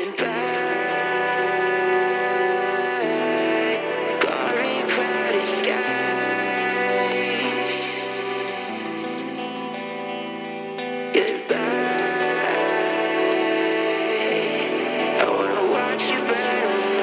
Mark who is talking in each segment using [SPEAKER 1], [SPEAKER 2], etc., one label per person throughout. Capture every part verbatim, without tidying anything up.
[SPEAKER 1] Getting back, glory clouded skies. Getting back, I wanna watch you burn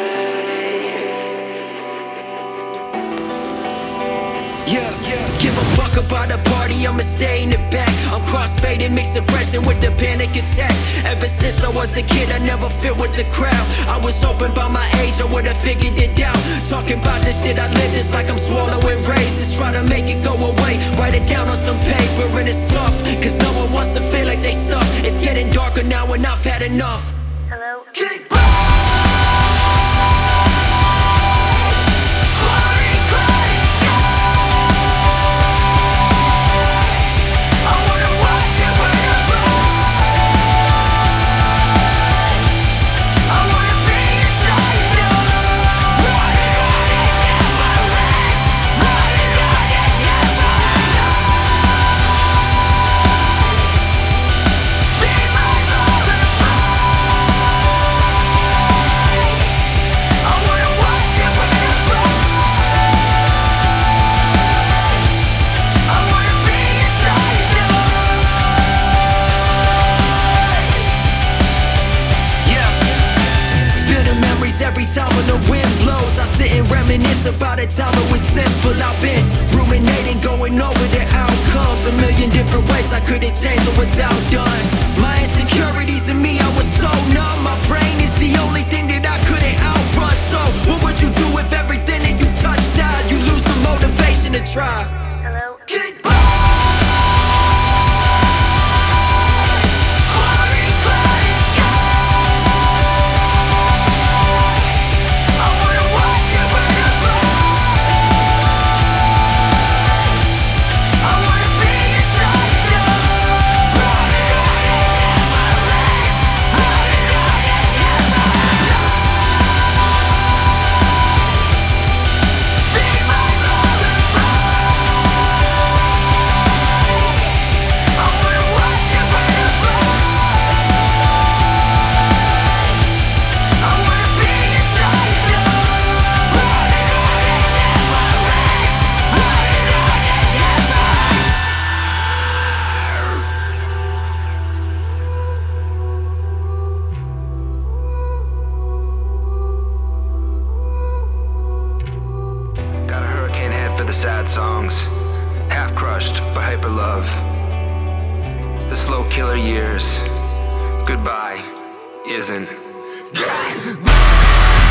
[SPEAKER 1] alive.
[SPEAKER 2] Yeah, yeah, give a fuck about the party, I'ma stay in the back. I'm crossfaded, mixed depression with the panic attack. Ever since I was a kid, I never fit with the crowd. I was hoping by my age I would've figured it out. Talking about the shit I live, it's like I'm swallowing raisins. Try to make it go away, write it down on some paper and it's tough, cause no one wants to feel like they stuck. It's getting darker now and I've had enough.
[SPEAKER 1] Hello?
[SPEAKER 2] Kick back. Every time when the wind blows, I sit and reminisce about a time it was simple. I've been ruminating, going over the outcomes. A million different ways I could've changed what was outdone. My insecurities in me, I was so numb. My brain is the only thing that I couldn't outrun. So what would you do if everything that you touch died? You lose the motivation to try.
[SPEAKER 1] Hello?
[SPEAKER 2] Get
[SPEAKER 3] for the sad songs, half crushed but hyper love. The slow killer years, goodbye isn't.